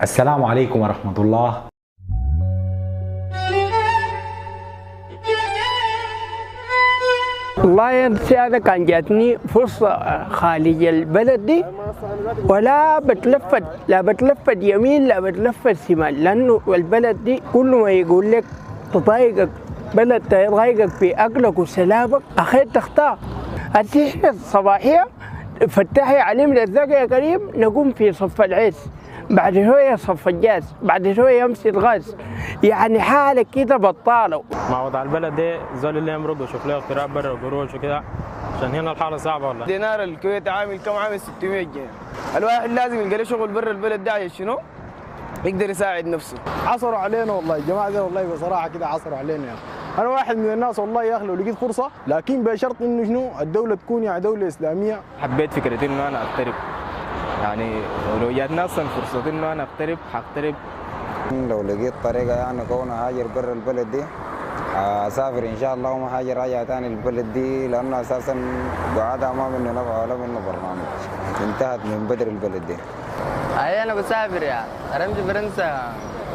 السلام عليكم ورحمة الله. والله يا سيادة كان جاتني فرصة خارج البلد دي، ولا بتلفت، لا بتلفت يمين لا بتلفت شمال، لأنه البلد دي كل ما يقول لك تضايقك بلد تضايقك في أكلك وسلامك أخير تختار التحية الصباحية. فتحي عليم رزاق يا كريم، نقوم في صف العيش، بعد شوية صف الجاز، بعد شوية يمشي الغاز، يعني حالة كده بطالة. مع وضع البلد دي زول اللي يمرق ويشوف له اغتراب برا وقروش وكده، عشان هنا الحالة صعبة والله. دينار الكويت عامل كم؟ عامل 600 جنيه. الواحد لازم يلقى له شغل برا البلد ده عشان شنو؟ يقدر يساعد نفسه. عصروا علينا والله الجماعة دي، والله بصراحة كده عصروا علينا يعني. أنا واحد من الناس والله يا أخي لو لقيت فرصة، لكن بشرط إنه شنو؟ الدولة تكون يعني دولة إسلامية. حبيت فكرة إنه أنا أغترب، يعني لو جاتني أصلا فرصة إنه أنا أغترب حأغترب. لو لقيت طريقة يعني كون هاجر برا البلد دي أسافر إن شاء الله وما هاجر راجع تاني البلد دي، لأنه أساسا قعدها ما منه نفع ولا منه برنامج، انتهت من بدر البلد دي. أنا بسافر يا رمزي فرنسا.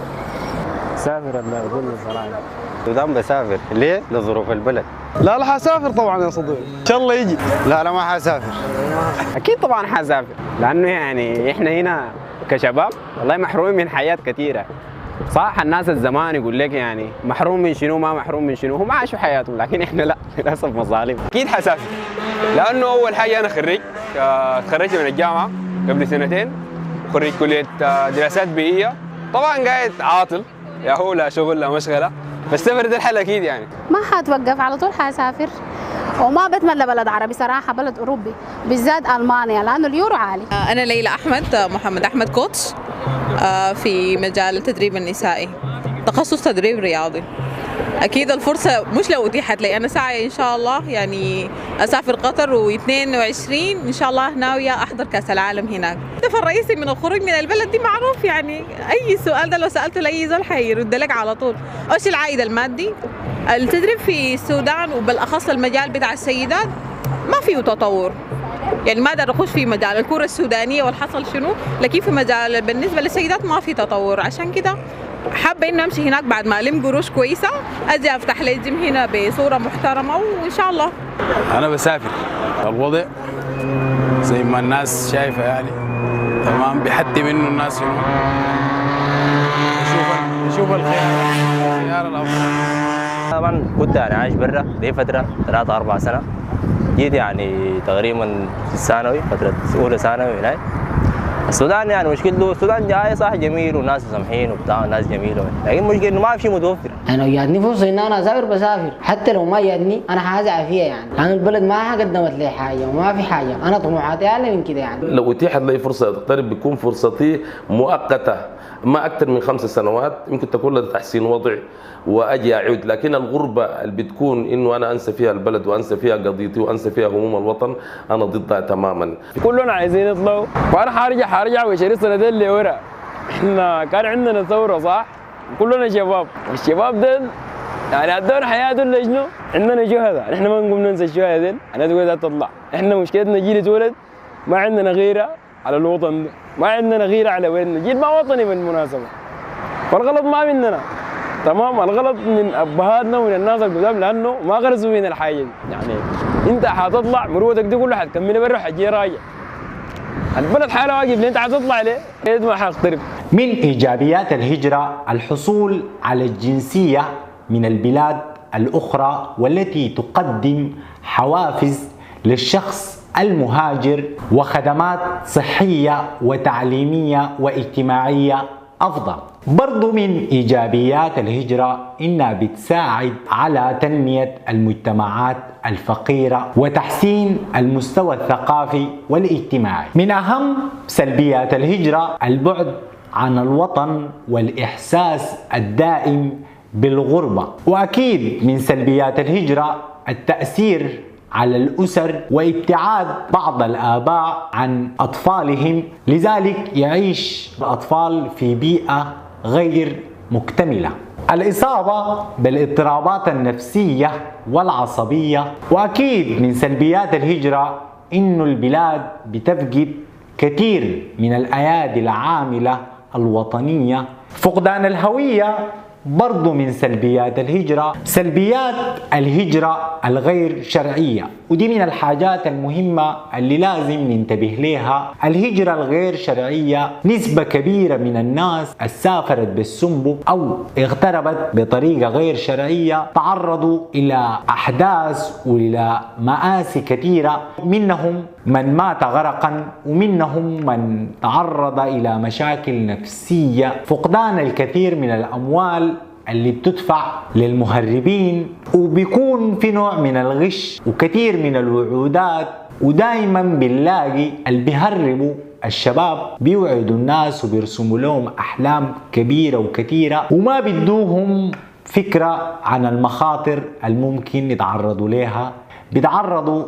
سافر أقول صراحة. السودان بسافر ليه؟ لظروف البلد. لا حسافر طبعا يا صديقي، إن شاء الله يجي. لا ما حسافر. أكيد طبعا حسافر، لأنه يعني إحنا هنا كشباب والله محرومين من حياة كثيرة. صح الناس الزمان يقول لك يعني محروم من شنو ما محروم من شنو، هم عاشوا حياتهم، لكن إحنا لا للأسف مظالم. أكيد حسافر، لأنه أول حاجة أنا تخرجت من الجامعة قبل سنتين، خريج كلية دراسات بيئية. طبعا قاعد عاطل، يا هو لا شغل لا مشغلة، فالسفر ده الحل أكيد يعني. ما حتوقف، على طول حسافر، وما بتمنى بلد عربي صراحة، بلد أوروبي بالذات ألمانيا لأنه اليورو عالي. أنا ليلى محمد أحمد كوتش في مجال التدريب النسائي، تخصص تدريب رياضي. أكيد الفرصة مش لو أتيحت لي، أنا ساعي إن شاء الله يعني أسافر قطر، و22 إن شاء الله ناوية أحضر كأس العالم هناك. الهدف الرئيسي من الخروج من البلد دي معروف، يعني أي سؤال ده لو سألته لأي زول حيرد لك على طول. إيش العائد المادي؟ التدريب في السودان وبالأخص المجال بتاع السيدات ما فيه تطور، يعني ما اقدر اخش في مجال الكرة السودانية والحصل شنو، لكن في مجال بالنسبة للسيدات ما في تطور. عشان كده حابة إنه أمشي هناك بعد ما ألم قروش كويسة، أجي أفتح لي جيم هنا بصورة محترمة وإن شاء الله. أنا بسافر، الوضع زي ما الناس شايفة يعني تمام، بيحدي منه الناس شنو، يشوف الخيار الأفضل. طبعا كنت يعني عايش برا دي فترة 3-4 سنة، جيت يعني تقريبا في الثانوي، فترة أولى ثانوي هناك. السودان يعني مشكلته، السودان جاي صح جميل وناس سمحين وبتاع وناس جميله، لكن مشكلة انه ما في شيء متوفر. انا لو جاتني فرصه ان انا اسافر بسافر، حتى لو ما جاتني انا حازع فيها يعني، لان البلد ما قدمت لي حاجه وما في حاجه، انا طموحاتي اعلى من كده يعني. لو اتيحت لي فرصه تقترب بيكون فرصتي مؤقته، ما اكثر من 5 سنوات، يمكن تكون لتحسين وضع واجي اعود، لكن الغربه اللي بتكون انه انا انسى فيها البلد وانسى فيها قضيتي وانسى فيها هموم الوطن، انا ضدها تماما. كلنا عايزين يطلعوا، وانا حارجع و20 سنتين لورا. احنا كان عندنا ثوره صح؟ كلنا شباب، والشباب دول يعني ادونا حياتهم لشنو؟ عندنا شهداء، احنا ما نقوم ننسى الشهداء دول، الناس تقول تطلع، احنا مشكلتنا جيل اتولد ما عندنا غيره على الوطن ده، ما عندنا غيره على بلدنا، جيل ما وطني بالمناسبه. فالغلط ما مننا، تمام، الغلط من ابهاتنا ومن الناس القدام، لانه ما غرسوا فينا الحاجه دي، يعني انت حتطلع مروتك دي كلها حتكملها برا وحتجي راجع. البلد حاله واقف اللي انت حتطلع ليه؟ ما حاقترب. من إيجابيات الهجرة الحصول على الجنسية من البلاد الأخرى، والتي تقدم حوافز للشخص المهاجر وخدمات صحية وتعليمية واجتماعية أفضل. برضو من إيجابيات الهجرة إنها بتساعد على تنمية المجتمعات الفقيرة وتحسين المستوى الثقافي والاجتماعي. من أهم سلبيات الهجرة البعد عن الوطن والإحساس الدائم بالغربة. وأكيد من سلبيات الهجرة التأثير على الأسر وابتعاد بعض الآباء عن أطفالهم، لذلك يعيش الأطفال في بيئة غير مكتملة. الإصابة بالاضطرابات النفسية والعصبية. وأكيد من سلبيات الهجرة إنه البلاد بتفقد كثير من الأيادي العاملة الوطنية. فقدان الهوية برضو من سلبيات الهجرة. سلبيات الهجرة الغير شرعية، ودي من الحاجات المهمة اللي لازم ننتبه لها. الهجرة الغير شرعية نسبة كبيرة من الناس سافرت بالسنبل أو اغتربت بطريقة غير شرعية تعرضوا إلى أحداث وإلى مآسي كثيرة، منهم من مات غرقا ومنهم من تعرض إلى مشاكل نفسية. فقدان الكثير من الأموال اللي بتدفع للمهربين، وبيكون في نوع من الغش وكثير من الوعودات، ودائما بنلاقي اللي بيهربوا الشباب بيوعدوا الناس وبيرسموا لهم أحلام كبيرة وكثيرة وما بيدوهم فكرة عن المخاطر الممكن يتعرضوا لها. بيتعرضوا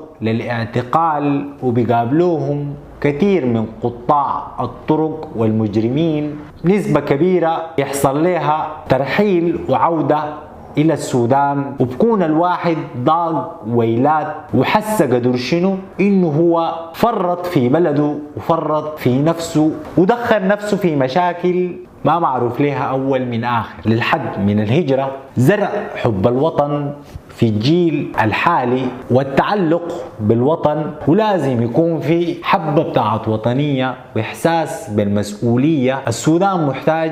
للاعتقال وبيقابلوهم كثير من قطاع الطرق والمجرمين. نسبة كبيرة يحصل لها ترحيل وعودة إلى السودان، وبكون الواحد ضاق ويلات وحس قدر شنو إنه هو فرط في بلده وفرط في نفسه ودخل نفسه في مشاكل ما معروف لها أول من آخر. للحد من الهجرة زرع حب الوطن في الجيل الحالي والتعلق بالوطن، ولازم يكون في حبة بتاعت وطنية وإحساس بالمسؤولية. السودان محتاج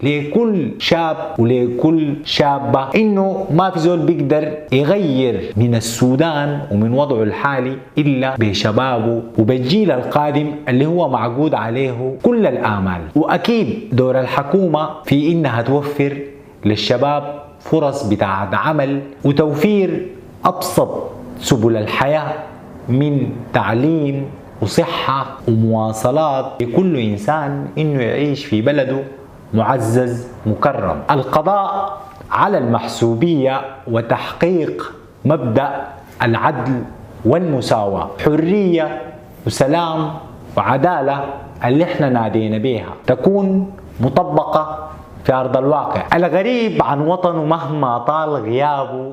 لكل شاب ولكل شابة إنه ما في زول بيقدر يغير من السودان ومن وضعه الحالي إلا بشبابه وبالجيل القادم اللي هو معقود عليه كل الآمال. وأكيد دور الحكومة في إنها توفر للشباب فرص بتاعت عمل وتوفير أبسط سبل الحياة من تعليم وصحة ومواصلات لكل إنسان إنه يعيش في بلده معزز مكرم. القضاء على المحسوبية وتحقيق مبدأ العدل والمساواة، حرية وسلام وعدالة اللي احنا نادينا بيها تكون مطبقة في أرض الواقع. الغريب عن وطنه مهما طال غيابه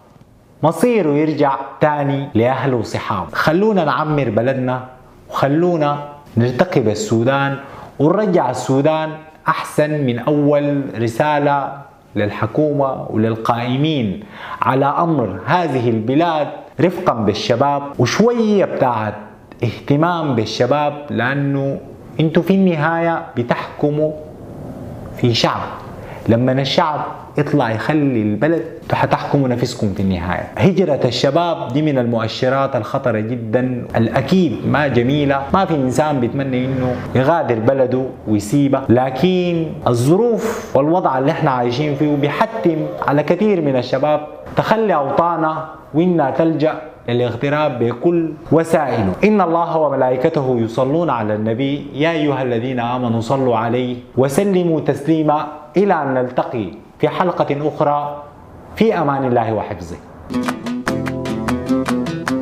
مصيره يرجع تاني لأهله وصحابه. خلونا نعمر بلدنا وخلونا نرتقي بالسودان ونرجع السودان أحسن من أول. رسالة للحكومة وللقائمين على أمر هذه البلاد رفقا بالشباب وشوية بتاعت اهتمام بالشباب، لأنه انتوا في النهاية بتحكموا في شعب. لما الشعب يطلع يخلي البلد حتحكموا نفسكم في النهاية. هجرة الشباب دي من المؤشرات الخطرة جدا الأكيد ما جميلة. ما في إنسان بيتمنى إنه يغادر بلده ويسيبه، لكن الظروف والوضع اللي احنا عايشين فيه بيحتم على كثير من الشباب تخلي أوطانه وإنها تلجأ للاغتراب بكل وسائله. إن الله وملائكته يصلون على النبي يا أيها الذين آمنوا صلوا عليه وسلموا تسليما. إلى أن نلتقي في حلقة أخرى، في أمان الله وحفظه.